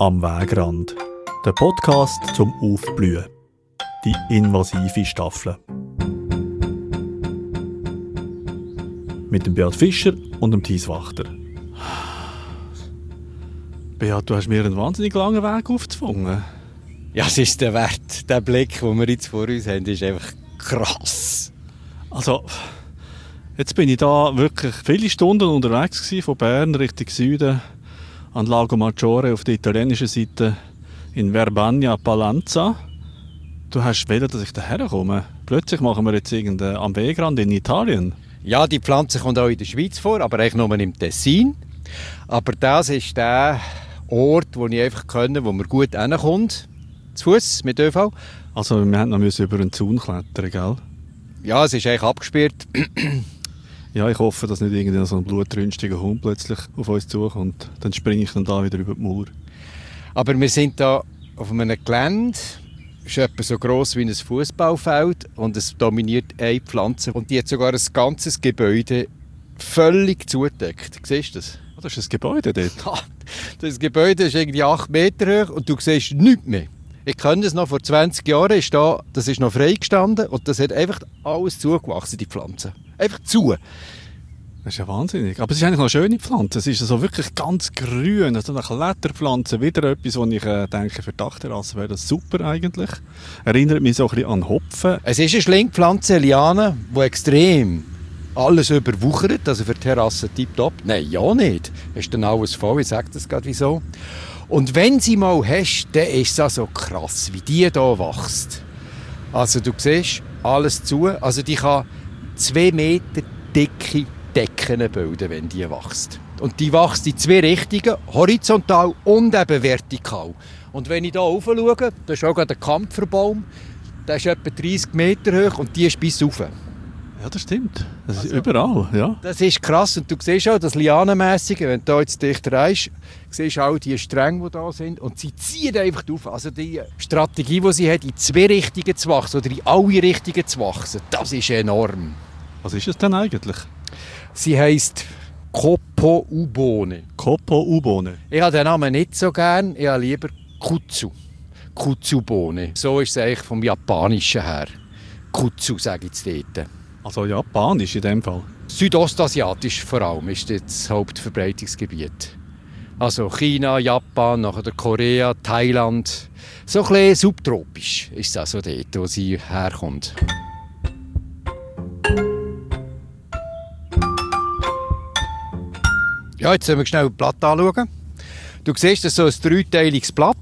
Am Wegrand. Der Podcast zum Aufblühen. Die invasive Staffel. Mit dem Beat Fischer und dem Thies Wachter. Beat, du hast mir einen wahnsinnig langen Weg aufgezwungen. Ja, es ist der Wert. Der Blick, den wir jetzt vor uns haben, ist einfach krass. Also, jetzt bin ich da wirklich viele Stunden unterwegs gewesen, von Bern Richtung Süden, an Lago Maggiore auf der italienischen Seite in Verbania Palanza. Du hast wollen, dass ich daher komme. Plötzlich machen wir jetzt am Wegrand in Italien. Ja, die Pflanze kommt auch in der Schweiz vor, aber eigentlich nur im Tessin. Aber das ist der Ort, wo ich einfach kenne, wo man gut hinkommt. Zu Fuß mit ÖV. Also wir mussten noch über einen Zaun klettern, gell? Ja, es ist eigentlich abgesperrt. Ja, ich hoffe, dass nicht irgendein so ein blutrünstiger Hund plötzlich auf uns zukommt. Dann springe ich dann da wieder über die Mauer. Aber wir sind da auf einem Gelände. Es ist etwa so gross wie ein Fußballfeld und es dominiert eine Pflanze. Und die hat sogar ein ganzes Gebäude völlig zugedeckt. Siehst du das? Oh, das ist ein Gebäude dort? Ja, das Gebäude ist irgendwie 8 Meter hoch und du siehst nichts mehr. Ich kenne es noch, vor 20 Jahren ist das ist noch freigestanden und das hat einfach alles zugewachsen, die Pflanze. Einfach zu. Das ist ja wahnsinnig. Aber es ist eigentlich noch eine schöne Pflanze. Es ist so wirklich ganz grün. Also eine Kletterpflanze. Wieder etwas, wo ich denke, für die Dachterrasse wäre das super eigentlich. Erinnert mich so ein bisschen an Hopfen. Es ist eine Schlingpflanze, eine Liane, die extrem alles überwuchert. Also für die Terrasse tipptopp. Nein, ja nicht. Ist dann alles voll. Ich sage das gerade wieso. Und wenn sie mal hast, dann ist es so krass, wie die hier wächst. Also du siehst, alles zu. Also die kann 2 Meter dicke Decken bilden, wenn die wächst. Und die wächst in 2 Richtungen, horizontal und eben vertikal. Und wenn ich hier rauf schaue, da ist auch gerade ein Kampferbaum, der ist etwa 30 Meter hoch und die ist bis rauf. Ja, das stimmt. Das ist überall, ja. Das ist krass. Und du siehst auch das Lianenmässige, wenn du jetzt dicht reist, siehst auch die Stränge, die da sind. Und sie ziehen einfach auf. Also die Strategie, die sie hat, in 2 Richtungen zu wachsen oder in alle Richtungen zu wachsen, das ist enorm. Was ist es denn eigentlich? Sie heisst Kopo-Ubone. Kopo-Ubone. Ich habe den Namen nicht so gern. Ich habe lieber Kutsu. Kutsu-Bohne. So ist es eigentlich vom Japanischen her. Kutsu, sage ich jetzt dort. Also japanisch in dem Fall? Südostasiatisch vor allem ist das Hauptverbreitungsgebiet. Also China, Japan, nachher Korea, Thailand. So ein bisschen subtropisch ist das also dort, wo sie herkommt. Ja, jetzt sollen wir schnell das Blatt anschauen. Du siehst, das ist so ein 3-teiliges Blatt.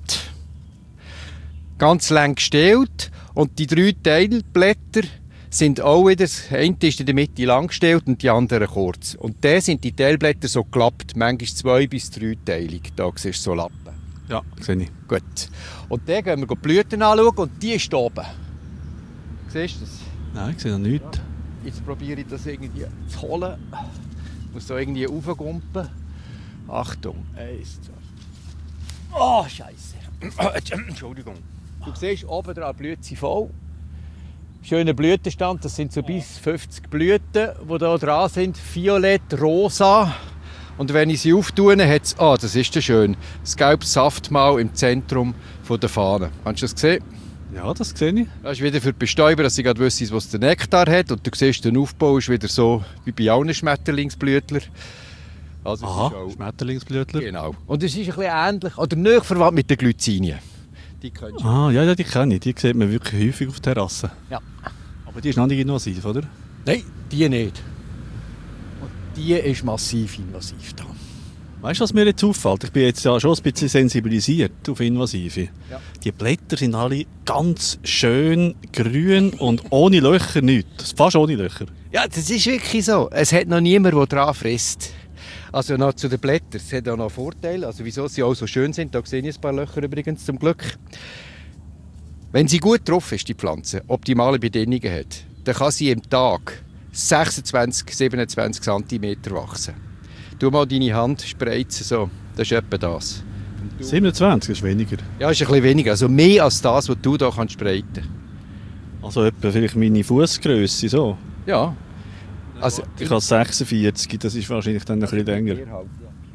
Ganz lang gestellt. Und die 3 Teilblätter sind auch wieder, das eine ist in der Mitte lang gestellt und die andere kurz. Und da sind die Teilblätter so gelappt, manchmal 2- bis 3-teilig. Da siehst du so Lappen. Ja, sehe ich. Gut. Und dann gehen wir die Blüten anschauen und die ist oben. Siehst du das? Nein, ich sehe noch nichts. Ja. Jetzt probiere ich das irgendwie zu holen. Ich muss da irgendwie raufgumpen. Achtung. 1, 2. Oh, Scheiße. Entschuldigung. Du siehst, oben dran blüht sie voll. Schöner Blütenstand, das sind so bis 50 Blüten, die hier dran sind. Violett, rosa. Und wenn ich sie auftue, hat es, das ist ja schön, das gelbe Saftmaul im Zentrum der Fahne. Hast du das gesehen? Ja, das sehe ich. Das ist wieder für die Bestäuber, dass sie gerade wissen, was der Nektar hat. Und du siehst, der Aufbau ist wieder so wie bei allen Schmetterlingsblütlern. Also aha, Schmetterlingsblütler. Genau. Und es ist ein bisschen ähnlich, oder näher verwandt mit den Glycinien. Die kennst du. Ja, die kenne ich. Die sieht man wirklich häufig auf Terrassen. Ja. Aber die ist noch nicht invasiv, oder? Nein, die nicht. Und die ist massiv invasiv da. Weißt du, was mir jetzt auffällt? Ich bin jetzt ja schon ein bisschen sensibilisiert auf Invasive. Ja. Die Blätter sind alle ganz schön grün und ohne Löcher nichts. Fast ohne Löcher. Ja, das ist wirklich so. Es hat noch niemand, der dran frisst. Also noch zu den Blättern. Es hat auch noch Vorteile. Also wieso sie auch so schön sind. Da sehe ich ein paar Löcher übrigens zum Glück. Wenn sie gut drauf ist, die Pflanze, optimale Bedingungen hat, dann kann sie im Tag 26, 27 cm wachsen. Tu mal deine Hand spreizen, so. Das ist etwa das. 27 ist weniger. Ja, ist ein bisschen weniger. Also mehr als das, was du hier spreiten kannst. Also etwa vielleicht meine Fußgrösse so. Ja. Also, ich habe 46, das ist wahrscheinlich dann ein bisschen länger.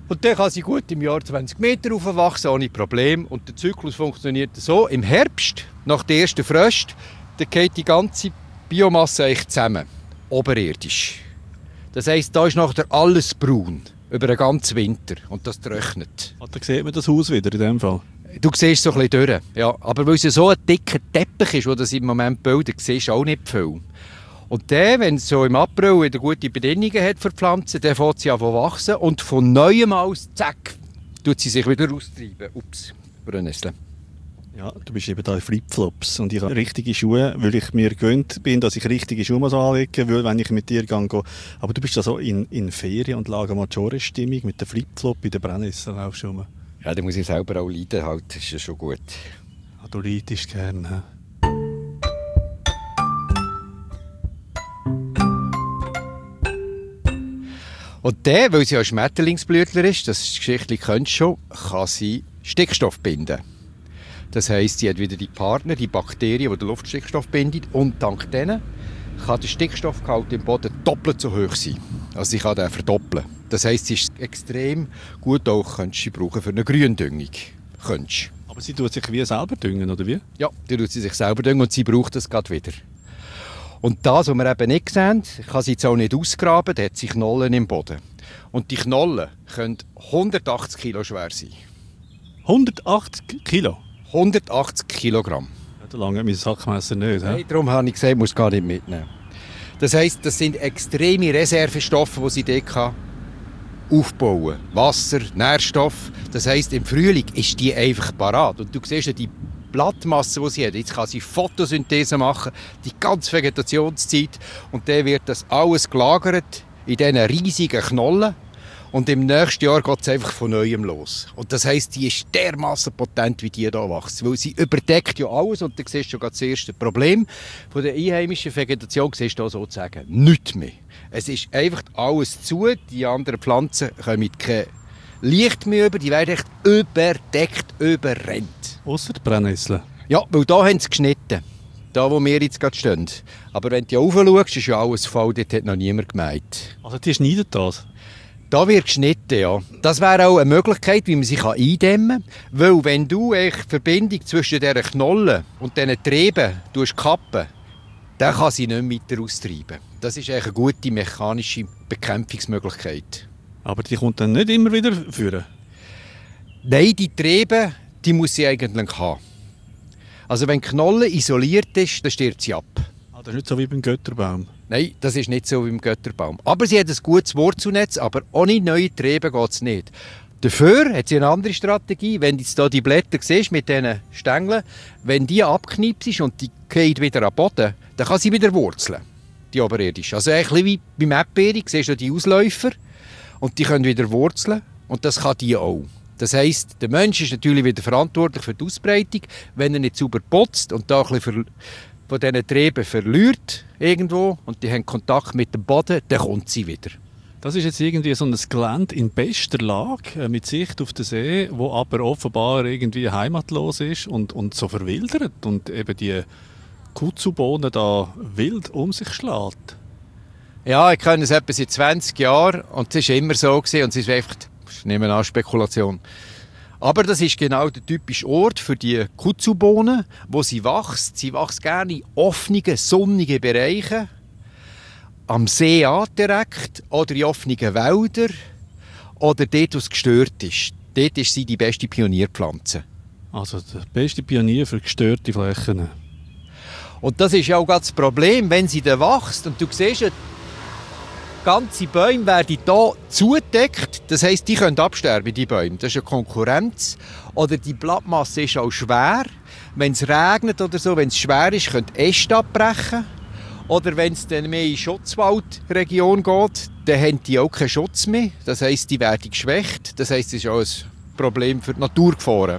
Und dann kann sie gut im Jahr 20 Meter aufwachsen, ohne Problem. Und der Zyklus funktioniert so. Im Herbst, nach der ersten Fröste, dann geht die ganze Biomasse eigentlich zusammen, oberirdisch. Das heisst, da ist nachher alles braun, über den ganzen Winter. Und das trocknet. Da sieht man das Haus wieder in dem Fall. Du siehst so ein bisschen durch. Ja, aber weil es so ein dicker Teppich ist, der das im Moment bildet, siehst du auch nicht viel. Und dann, wenn es so im April wieder gute Bedingungen hat für Pflanzen, dann fängt sie an zu wachsen und von neuem aus, zack, tut sie sich wieder austreiben. Ups, Brennnessel. Ja, du bist eben da in Flipflops und ich habe richtige Schuhe, weil ich mir gewöhnt bin, dass ich richtige Schuhe anlegen muss, wenn ich mit dir gehe. Aber du bist da so in Ferien- und Lago Maggiore-Stimmung mit dem Flipflop in der Brennnessel laufst du rum. Ja, da muss ich selber auch leiden, halt. Das ist ja schon gut. Ja, du leidest gerne. He? Und der, weil sie auch Schmetterlingsblütler ist, das Geschichtchen kennst du schon, kann sie Stickstoff binden. Das heisst, sie hat wieder die Partner, die Bakterien, die den Luftstickstoff binden. Und dank denen kann der Stickstoffgehalt im Boden doppelt so hoch sein. Also sie kann den verdoppeln. Das heisst, sie ist extrem gut auch, könntest du brauchen für eine Gründüngung. Könntest. Aber sie tut sich wie selber düngen, oder wie? Ja, die tut sie sich selber düngen und sie braucht das gerade wieder. Und das, was wir eben nicht sehen, kann sie jetzt auch nicht ausgraben, da hat sie Knollen im Boden. Und die Knollen können 180 Kilo schwer sein. 180 Kilo? 180 Kilogramm. Ja, da lange mein Sackmesser nicht. Nein, darum habe ich gesagt, ich muss gar nicht mitnehmen. Das heisst, das sind extreme Reservestoffe, die sie dort aufbauen kann. Wasser, Nährstoff. Das heisst, im Frühling ist die einfach parat. Und du siehst ja die Blattmasse, die sie hat. Jetzt kann sie Photosynthese machen, die ganze Vegetationszeit. Und dann wird das alles gelagert in diesen riesigen Knollen. Und im nächsten Jahr geht es einfach von Neuem los. Und das heisst, die ist dermassen potent, wie die hier wächst. Weil sie überdeckt ja alles. Und dann siehst du schon das erste Problem von der einheimischen Vegetation. Siehst du da sozusagen nichts mehr. Es ist einfach alles zu. Die anderen Pflanzen kommen kein Licht mehr über. Die werden echt überdeckt, überrennt. Ausser die Brennnessel. Ja, weil da haben sie geschnitten. Da, wo wir jetzt gerade stehen. Aber wenn du hier rauf schaust, ist ja alles voll. Dort hat noch niemand gemeint. Also die schneiden das? Da wird geschnitten, ja. Das wäre auch eine Möglichkeit, wie man sich eindämmen kann. Weil wenn du die Verbindung zwischen diesen Knollen und diesen Trieben kappen, dann kann sie nicht weiter austreiben. Das ist eine gute mechanische Bekämpfungsmöglichkeit. Aber die kommt dann nicht immer wieder führen? Nein, die Triebe, die muss sie eigentlich haben. Also wenn die Knolle isoliert ist, dann stirbt sie ab. Ah, das ist nicht so wie beim Götterbaum? Nein, das ist nicht so wie im Götterbaum. Aber sie hat ein gutes Wurzelnetz, aber ohne neue Triebe geht es nicht. Dafür hat sie eine andere Strategie. Wenn du jetzt hier die Blätter siehst mit diesen Stängeln, wenn die abknipst und die geht wieder am Boden, dann kann sie wieder wurzeln, die oberirdisch. Also ein bisschen wie beim Erdbeere, siehst du die Ausläufer und die können wieder wurzeln und das kann die auch. Das heisst, der Mensch ist natürlich wieder verantwortlich für die Ausbreitung, wenn er nicht sauber putzt und da ein bisschen von diesen Trieben verliert irgendwo und die haben Kontakt mit dem Boden, dann kommt sie wieder. Das ist jetzt irgendwie so ein Gelände in bester Lage, mit Sicht auf den See, wo aber offenbar irgendwie heimatlos ist und so verwildert und eben die Kudzubohnen da wild um sich schlägt. Ja, ich kenne es etwa seit 20 Jahren und es war immer so gewesen, und es ist einfach, ich nehme an, Spekulation. Aber das ist genau der typische Ort für die Kudzubohnen, wo sie wächst. Sie wächst gerne in offenen, sonnigen Bereichen, am See direkt oder in offenen Wäldern oder dort, wo es gestört ist. Dort ist sie die beste Pionierpflanze. Also der beste Pionier für gestörte Flächen. Und das ist ja auch das Problem, wenn sie dann wächst und du siehst ja, ganze Bäume werden hier zugedeckt. Das heisst, die können absterben, die Bäume. Das ist eine Konkurrenz. Oder die Blattmasse ist auch schwer. Wenn es regnet oder so, wenn es schwer ist, können die Äste abbrechen. Oder wenn es dann mehr in die Schutzwaldregion geht, dann haben die auch keinen Schutz mehr. Das heisst, die werden geschwächt. Das heisst, es ist auch ein Problem für die Naturgefahren.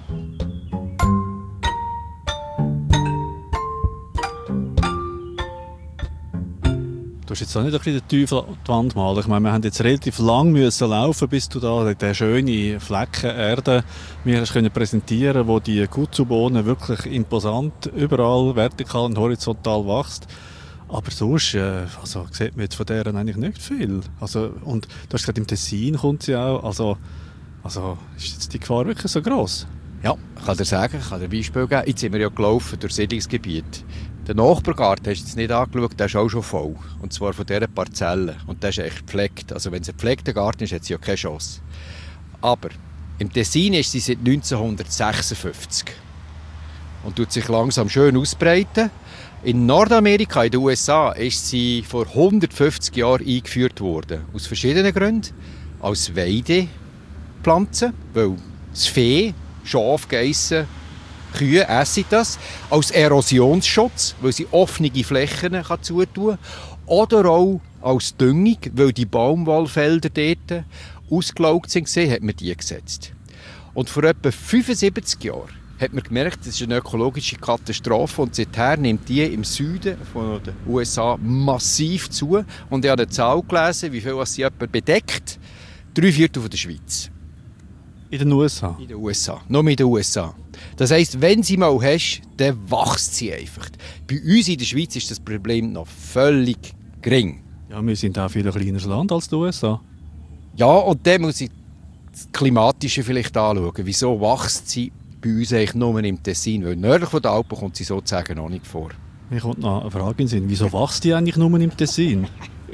Du musst jetzt auch nicht ein bisschen den Teufel an die Wand malen. Ich meine, wir haben jetzt relativ lang müssen laufen, bis du da den schönen Flecken Erde mir hast können präsentieren, wo die Kudzubohnen wirklich imposant überall vertikal und horizontal wächst. Aber sonst also, sieht man jetzt von deren eigentlich nicht viel. Also, und du hast gesagt, im Tessin kommt sie auch. Also, Also ist jetzt die Gefahr wirklich so gross? Ja, ich kann dir sagen, ich kann dir ein Beispiel geben. Jetzt sind wir ja gelaufen durch Siedlungsgebiet. Der Nachbargarten hast du jetzt nicht angeschaut, der ist auch schon voll. Und zwar von dieser Parzelle. Und der ist echt gepflegt. Also wenn es ein gepflegter Garten ist, hat sie ja keine Chance. Aber im Tessin ist sie seit 1956. Und tut sich langsam schön ausbreiten. In Nordamerika, in den USA, ist sie vor 150 Jahren eingeführt worden. Aus verschiedenen Gründen. Als Weidepflanze, weil das Vieh, Schafe, Geissen, Kühe essen das. Als Erosionsschutz, weil sie offene Flächen zutun kann. Oder auch als Düngung, weil die Baumwollfelder dort ausgelaugt sind, hat man die gesetzt. Und vor etwa 75 Jahren hat man gemerkt, das ist eine ökologische Katastrophe und seither nimmt die im Süden von den USA massiv zu. Und ich habe eine Zahl gelesen, wie viel sie etwa bedeckt. 3/4 von der Schweiz. In den USA? In den USA. Nur in den USA. Das heisst, wenn sie mal hast, dann wächst sie einfach. Bei uns in der Schweiz ist das Problem noch völlig gering. Ja, wir sind auch viel ein kleineres Land als die USA. Ja, und dann muss ich das Klimatische vielleicht anschauen. Wieso wächst sie bei uns eigentlich nur im Tessin? Weil nördlich von den Alpen kommt sie sozusagen noch nicht vor. Mir kommt noch eine Frage in den Sinn. Wieso wächst die eigentlich nur im Tessin?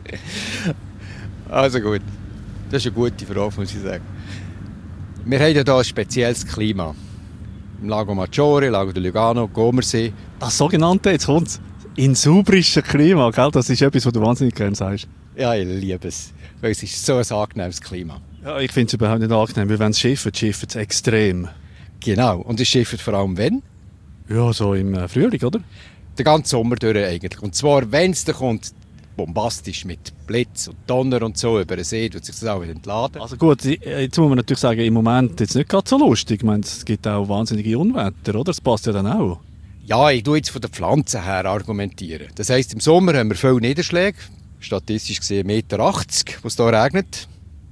Also gut. Das ist eine gute Frage, muss ich sagen. Wir haben ja hier ein spezielles Klima. Im Lago Maggiore, Lago di Lugano, Comersee. Das sogenannte, jetzt kommt's, insubrische Klima, gell? Das ist etwas, was du wahnsinnig gerne sagst. Ja, ich liebe es. Weil es ist so ein angenehmes Klima. Ja, ich finde es überhaupt nicht angenehm, weil wenn es schifft es extrem. Genau. Und es schifft vor allem wenn? Ja, so im Frühling, oder? Den ganzen Sommer durch eigentlich. Und zwar, wenn es da kommt, bombastisch mit Blitz und Donner und so über den See, tut sich das auch wieder entladen. Also gut, jetzt muss man natürlich sagen, im Moment jetzt nicht gerade so lustig. Ich meine, es gibt auch wahnsinnige Unwetter, oder? Das passt ja dann auch. Ja, ich tue jetzt von den Pflanzen her argumentieren. Das heisst, im Sommer haben wir viele Niederschläge, statistisch gesehen 1,80 Meter, wo es hier regnet.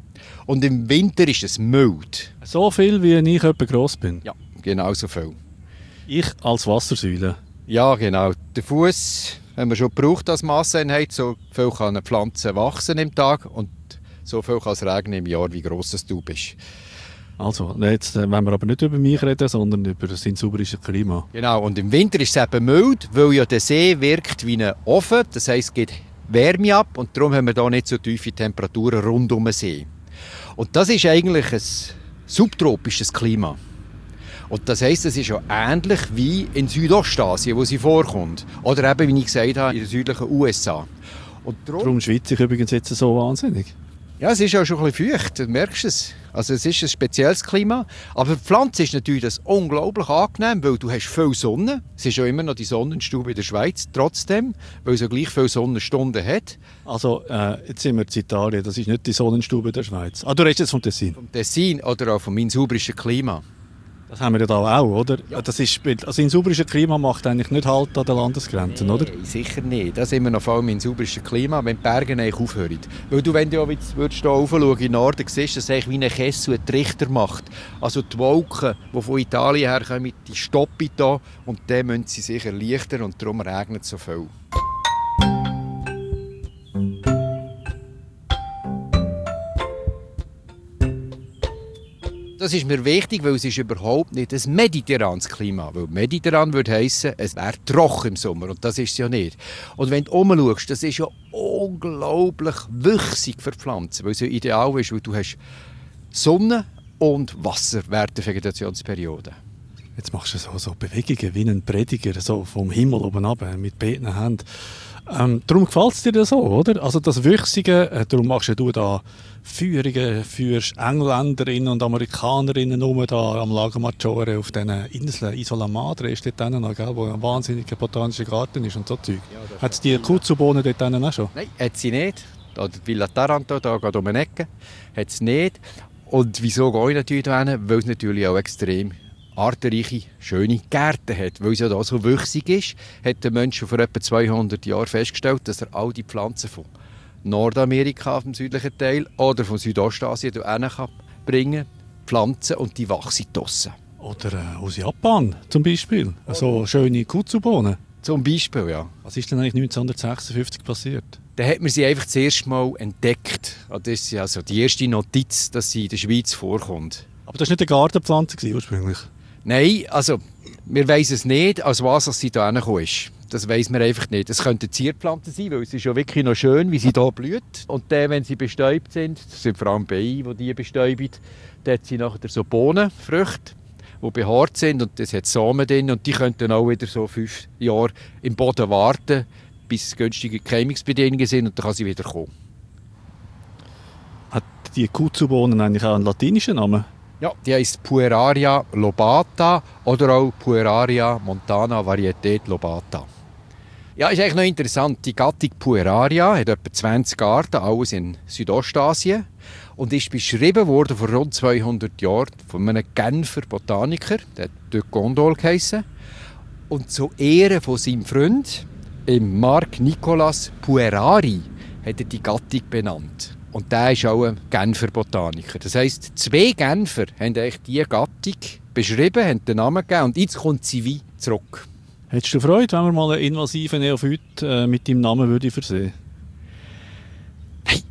Und im Winter ist es mild. So viel, wie ich etwa gross bin? Ja, genau so viel. Ich als Wassersäule? Ja, genau. Der Fuß haben wir schon gebraucht als Masseinheit. So viel kann eine Pflanze wachsen im Tag und so viel kann es regnen im Jahr, wie gross du bist. Also, jetzt wollen wir aber nicht über mich reden, sondern über das insubrische Klima. Genau, und im Winter ist es eben mild, weil ja der See wirkt wie ein Ofen. Das heisst, es geht Wärme ab und darum haben wir hier nicht so tiefe Temperaturen rund um den See. Und das ist eigentlich ein subtropisches Klima. Und das heisst, es ist ja ähnlich wie in Südostasien, wo sie vorkommt. Oder eben, wie ich gesagt habe, in den südlichen USA. Und darum schwitze ich übrigens jetzt so wahnsinnig. Ja, es ist ja schon ein bisschen feucht, du merkst es. Also es ist ein spezielles Klima. Aber für die Pflanze ist natürlich das unglaublich angenehm, weil du hast viel Sonne. Es ist ja immer noch die Sonnenstube in der Schweiz, trotzdem, weil es ja gleich viele Sonnenstunden hat. Also, jetzt sind wir in Italien, das ist nicht die Sonnenstube der Schweiz. Ah, du redest jetzt vom Tessin? Vom Tessin oder auch vom insubrischen Klima. Das haben wir ja da auch, oder? Ja. Das ist, also insubrisches Klima macht eigentlich nicht Halt an den Landesgrenzen, nee, oder? Sicher nicht. Das sind wir noch vor allem im insubrischen Klima, wenn die Berge eigentlich aufhören. Weil du, wenn du jetzt hier raufschauen in den Norden, siehst du, dass es wie ein Kessel einen Trichter macht. Also die Wolken, die von Italien herkommen, die stoppen hier und dann müssen sie sich erleichtern und darum regnet es so viel. Das ist mir wichtig, weil es ist überhaupt nicht ein mediterranes Klima. Weil mediterran würde heissen, es wäre trocken im Sommer. Und das ist es ja nicht. Und wenn du umschaust, das ist ja unglaublich wüchsig für Pflanzen. Weil es ja ideal ist, weil du hast Sonne und Wasser während der Vegetationsperiode. Jetzt machst du so Bewegungen wie ein Prediger, so vom Himmel oben runter, mit beiden Händen. Darum gefällt es dir so, oder? Also das Wüchsige, darum machst du da Führungen für Engländerinnen und Amerikanerinnen da am Lago Maggiore auf diesen Inseln. Isola Madre ist dort noch, gell, wo ein wahnsinniger botanischer Garten ist und so Zeug. Ja, hat es die Kutsubohnen dort auch schon? Nein, hat sie nicht. Da Villa Taranto, da geht um eine Ecke, hat es nicht. Und wieso gehe ich natürlich hin? Weil es natürlich auch extrem artenreiche, schöne Gärten hat. Weil es ja da so wüchsig ist, hat der Mensch vor etwa 200 Jahren festgestellt, dass er all die Pflanzen von Nordamerika, vom südlichen Teil, oder von Südostasien hierhin bringen kann, Pflanzen, und die wachsen draussen. Oder aus Japan zum Beispiel. So schöne Kutsubohnen. Zum Beispiel, ja. Was ist denn eigentlich 1956 passiert? Da hat man sie einfach das erste Mal entdeckt. Das ist also die erste Notiz, dass sie in der Schweiz vorkommt. Aber das war nicht eine Gartenpflanze ursprünglich? Nein, also wir wissen es nicht, als was sie da hingekommen ist. Das weiss man einfach nicht. Es könnte eine Zierpflanze sein, weil es ist ja wirklich noch schön, wie sie hier blüht. Und dann, wenn sie bestäubt sind, das sind vor allem Bienen, die bestäuben, dann hat sie nachher so Bohnenfrüchte, die behaart sind und das hat Samen drin und die könnten auch wieder so 5 Jahre im Boden warten, bis günstige Keimungsbedingungen sind und dann kann sie wieder kommen. Hat die Kudzu-Bohnen eigentlich auch einen latinischen Namen? Ja, die heisst Pueraria lobata oder auch Pueraria montana Varietät lobata. Ja, ist eigentlich noch interessant. Die Gattung Pueraria hat etwa 20 Arten, alles in Südostasien und ist beschrieben worden vor rund 200 Jahren von einem Genfer Botaniker, der hat de Gondol geheissen. Und zu Ehren von seinem Freund, Marc Nicolas Puerari, hat er die Gattung benannt. Und der ist auch ein Genfer Botaniker. Das heisst, 2 Genfer haben eigentlich diese Gattung beschrieben, haben den Namen gegeben und jetzt kommt sie wie zurück. Hättest du Freude, wenn wir mal einen invasiven Neophyt mit deinem Namen würde versehen? Hey.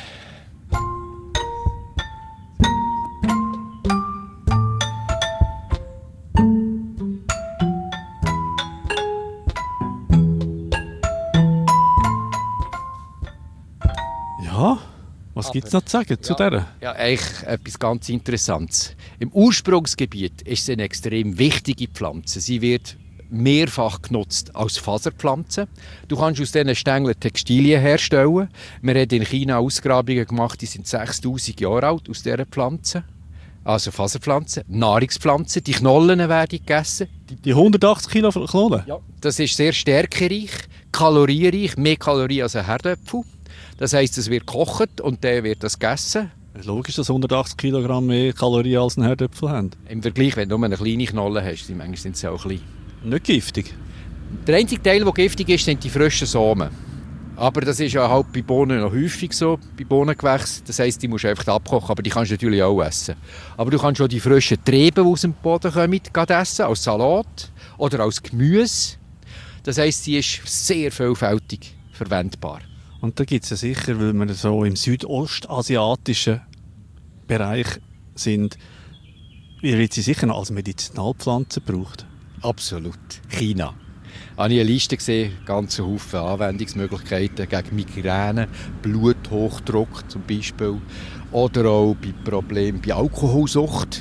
Ja, was gibt es noch zu sagen zu dieser? Ja, eigentlich etwas ganz Interessantes. Im Ursprungsgebiet ist sie eine extrem wichtige Pflanze. Sie wird mehrfach genutzt als Faserpflanze. Du kannst aus diesen Stängeln Textilien herstellen. Wir haben in China Ausgrabungen gemacht, die sind 6000 Jahre alt aus dieser Pflanze. Also Faserpflanze, Nahrungspflanze, die Knollen werden gegessen. Die 180 Kilo Knollen? Ja, das ist sehr stärkereich, kalorienreich, mehr Kalorien als ein Herdöpfel. Das heisst, es wird gekocht und dann wird das gegessen. Logisch, dass 180 Kilogramm mehr Kalorien als ein Herdöpfel haben. Im Vergleich, wenn du nur eine kleine Knolle hast, manchmal sind sie auch klein. Nicht giftig? Der einzige Teil, der giftig ist, sind die frischen Samen. Aber das ist ja halt bei Bohnen noch häufig so, bei Bohnengewächsen. Das heisst, die musst du einfach abkochen, aber die kannst du natürlich auch essen. Aber du kannst auch die frischen Triebe, die aus dem Boden kommen, essen, als Salat oder als Gemüse. Das heisst, sie ist sehr vielfältig verwendbar. Und da gibt es ja sicher, weil wir so im südostasiatischen Bereich sind, wird sie sicher noch als Medizinalpflanze gebraucht. Absolut. China. Ich habe eine Liste gesehen, ganze Haufen Anwendungsmöglichkeiten gegen Migräne, Bluthochdruck zum Beispiel oder auch bei Problemen bei Alkoholsucht.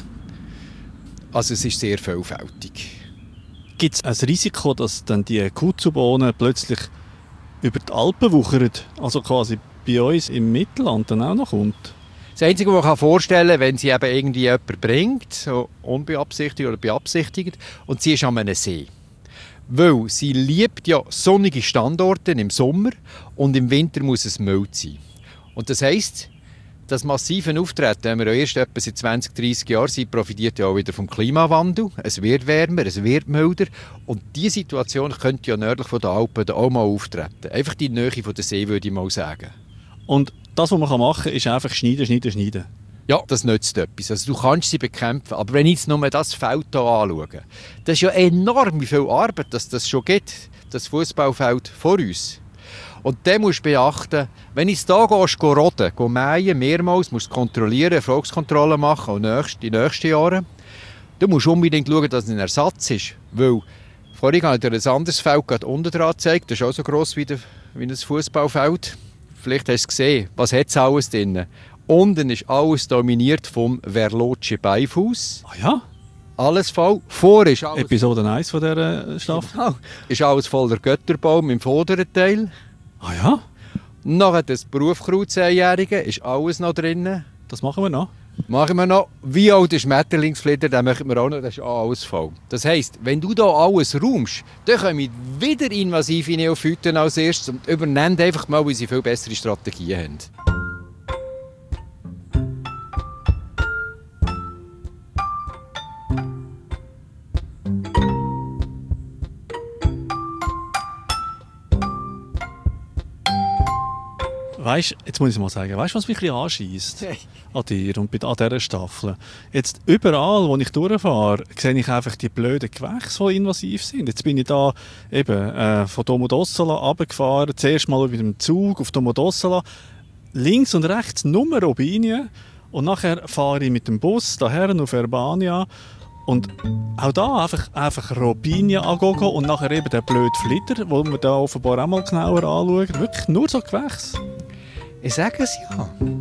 Also es ist sehr vielfältig. Gibt es ein Risiko, dass dann die Kudzu-Bohnen plötzlich über die Alpen wuchern, also quasi bei uns im Mittelland dann auch noch kommt? Das Einzige, was ich vorstellen kann, wenn sie eben irgendwie jemand bringt, so unbeabsichtigt oder beabsichtigt, und sie ist an einem See. Weil sie liebt ja sonnige Standorte im Sommer und im Winter muss es mild sein. Und das heisst, das massive Auftreten, wenn wir ja erst etwa seit 20, 30 Jahren sind, profitiert ja auch wieder vom Klimawandel. Es wird wärmer, es wird milder. Und diese Situation könnte ja nördlich von den Alpen auch mal auftreten. Einfach die Nähe von der See, würde ich mal sagen. Und das, was man machen kann, ist einfach schneiden. Ja, das nützt etwas. Also du kannst sie bekämpfen. Aber wenn ich jetzt nur das Feld hier anschaue, das ist ja enorm, wie viel Arbeit das schon gibt, das Fußballfeld vor uns. Und dann musst du beachten, wenn du hier roden, mähen, mehrmals, musst du kontrollieren, Erfolgskontrollen machen, auch die nächsten Jahre, du musst unbedingt schauen, dass es ein Ersatz ist. Weil, vorhin habe ich dir ein anderes Feld gerade unten dran gezeigt, das ist auch so gross wie ein Fußballfeld. Vielleicht hast du gesehen, was hat es alles drin? Unten ist alles dominiert vom Verloce Beifuß. Ah ja? Alles voll. Vor ist alles... Episode 1 von dieser Staffel. Genau. Ist alles voller Götterbaum im vorderen Teil. Ah ja? Nachher das Berufskraut 10-Jährige, ist alles noch drin. Das machen wir noch. Machen wir noch. Wie auch der Schmetterlingsflitter, den machen wir auch noch, das ist alles voll. Das heisst, wenn du da alles räumst, dann kommen wieder invasive Neophyten als erstes und übernehmen einfach mal, weil sie viel bessere Strategien haben. Weißt, jetzt muss ich mal sagen, weißt du, was mich ein bisschen anscheisst an dir und an dieser Staffel? Jetzt überall, wo ich durchfahre, sehe ich einfach die blöden Gewächse, die invasiv sind. Jetzt bin ich da eben von Domodossola runtergefahren, zuerst mal mit dem Zug auf Domodossola, links und rechts nur Robinien Und nachher fahre ich mit dem Bus daher auf Verbania. Und auch da einfach Robinia angucken und nachher eben den blöden Flitter, den wir da offenbar auch mal genauer anschauen. Wirklich nur so Gewächse. Ich sage es ja.